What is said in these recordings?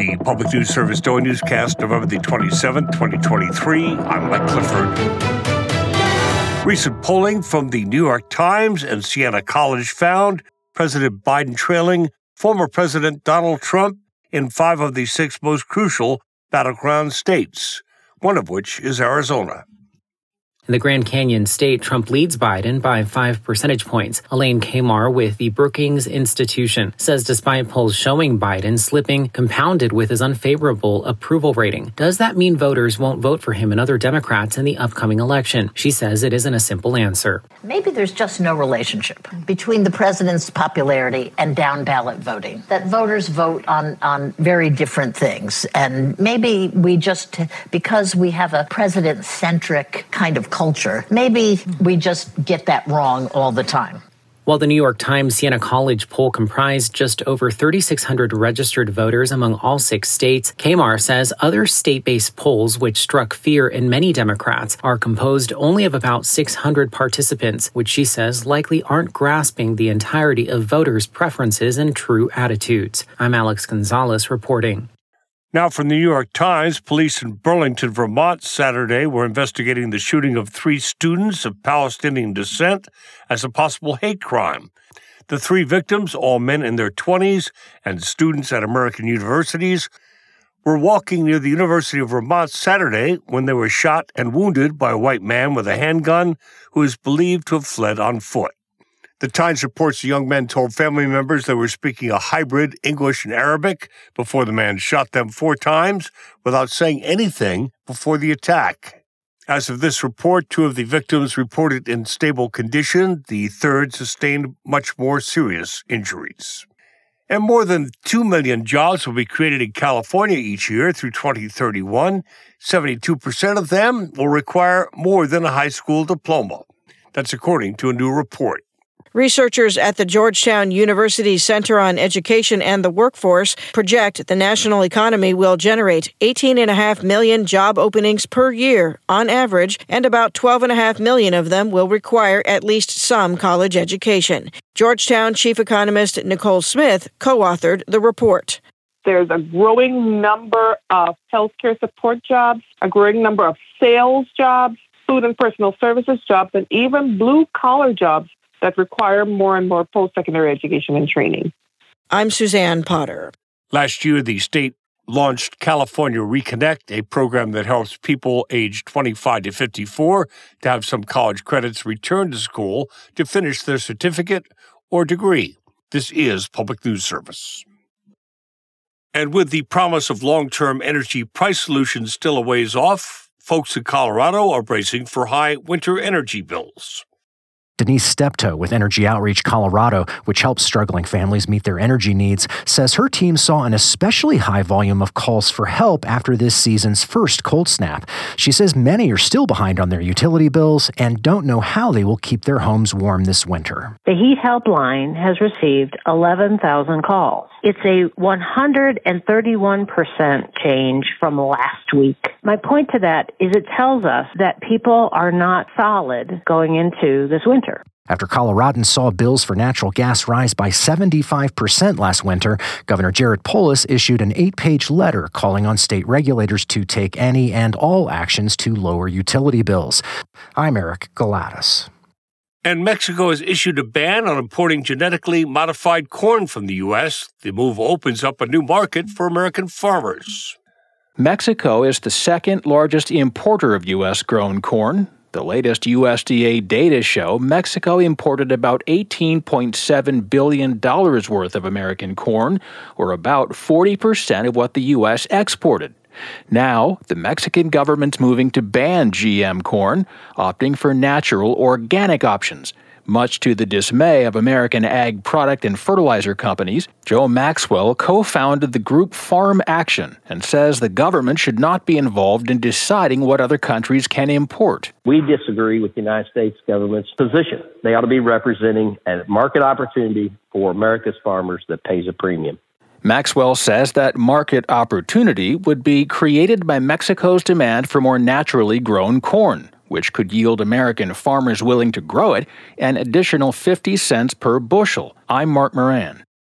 the Public News Service Daily Newscast, November the 27th, 2023. I'm Mike Clifford. Recent polling from the New York Times and Siena College found President Biden trailing former President Donald Trump in 5 of the 6 most crucial battleground states, one of which is Arizona. In the Grand Canyon state, Trump leads Biden by 5 percentage points. Elaine Kamar with the Brookings Institution says despite polls showing Biden slipping, compounded with his unfavorable approval rating, does that mean voters won't vote for him and other Democrats in the upcoming election? She says it isn't a simple answer. Maybe there's just no relationship between the president's popularity and down-ballot voting, that voters vote on very different things. And maybe we just, because we have a president-centric kind of culture, maybe we just get that wrong all the time. While the New York Times Siena College poll comprised just over 3,600 registered voters among all 6 states, Kamar says other state-based polls, which struck fear in many Democrats, are composed only of about 600 participants, which she says likely aren't grasping the entirety of voters' preferences and true attitudes. I'm Alex Gonzalez reporting. Now from the New York Times, police in Burlington, Vermont, Saturday were investigating the shooting of 3 students of Palestinian descent as a possible hate crime. The 3 victims, all men in their 20s and students at American universities, were walking near the University of Vermont Saturday when they were shot and wounded by a white man with a handgun who is believed to have fled on foot. The Times reports the young men told family members they were speaking a hybrid English and Arabic before the man shot them 4 times without saying anything before the attack. As of this report, 2 of the victims reported in stable condition. The third sustained much more serious injuries. And more than 2 million jobs will be created in California each year through 2031. 72% of them will require more than a high school diploma. That's according to a new report. Researchers at the Georgetown University Center on Education and the Workforce project the national economy will generate 18.5 million job openings per year on average, and about 12.5 million of them will require at least some college education. Georgetown chief economist Nicole Smith co-authored the report. There's a growing number of healthcare support jobs, a growing number of sales jobs, food and personal services jobs, and even blue-collar jobs that require more and more post-secondary education and training. I'm Suzanne Potter. Last year, the state launched California Reconnect, a program that helps people aged 25 to 54 to have some college credits return to school to finish their certificate or degree. This is Public News Service. And with the promise of long-term energy price solutions still a ways off, folks in Colorado are bracing for high winter energy bills. Denise Steptoe with Energy Outreach Colorado, which helps struggling families meet their energy needs, says her team saw an especially high volume of calls for help after this season's first cold snap. She says many are still behind on their utility bills and don't know how they will keep their homes warm this winter. The Heat Helpline has received 11,000 calls. It's a 131% change from last week. My point to that is it tells us that people are not solid going into this winter. After Coloradans saw bills for natural gas rise by 75% last winter, Governor Jared Polis issued an 8-page letter calling on state regulators to take any and all actions to lower utility bills. I'm Eric Galatas. And Mexico has issued a ban on importing genetically modified corn from the U.S. The move opens up a new market for American farmers. Mexico is the second largest importer of U.S.-grown corn. The latest USDA data show Mexico imported about $18.7 billion worth of American corn, or about 40% of what the U.S. exported. Now, the Mexican government's moving to ban GM corn, opting for natural, organic options. Much to the dismay of American ag product and fertilizer companies, Joe Maxwell co-founded the group Farm Action and says the government should not be involved in deciding what other countries can import. We disagree with the United States government's position. They ought to be representing a market opportunity for America's farmers that pays a premium. Maxwell says that market opportunity would be created by Mexico's demand for more naturally grown corn, which could yield American farmers willing to grow it an additional 50 cents per bushel. I'm Mark Moran.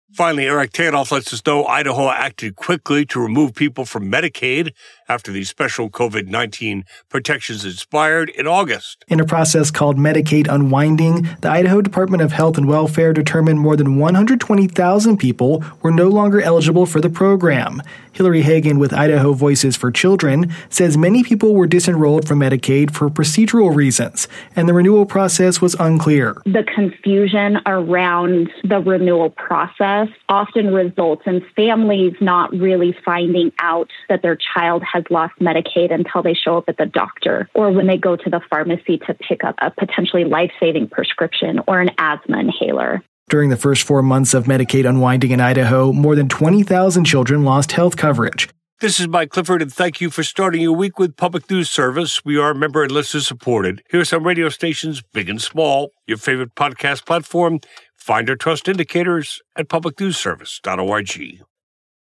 Finally, Eric Tanoff lets us know Idaho acted quickly to remove people from Medicaid after the special COVID-19 protections expired in August. In a process called Medicaid Unwinding, the Idaho Department of Health and Welfare determined more than 120,000 people were no longer eligible for the program. Hillary Hagan with Idaho Voices for Children says many people were disenrolled from Medicaid for procedural reasons, and the renewal process was unclear. The confusion around the renewal process often results in families not really finding out that their child has lost Medicaid until they show up at the doctor or when they go to the pharmacy to pick up a potentially life-saving prescription or an asthma inhaler. During the first 4 months of Medicaid unwinding in Idaho, more than 20,000 children lost health coverage. This is Mike Clifford, and thank you for starting your week with Public News Service. We are member and listener supported. Here are some radio stations, big and small, your favorite podcast platform. Find our trust indicators at publicnewsservice.org.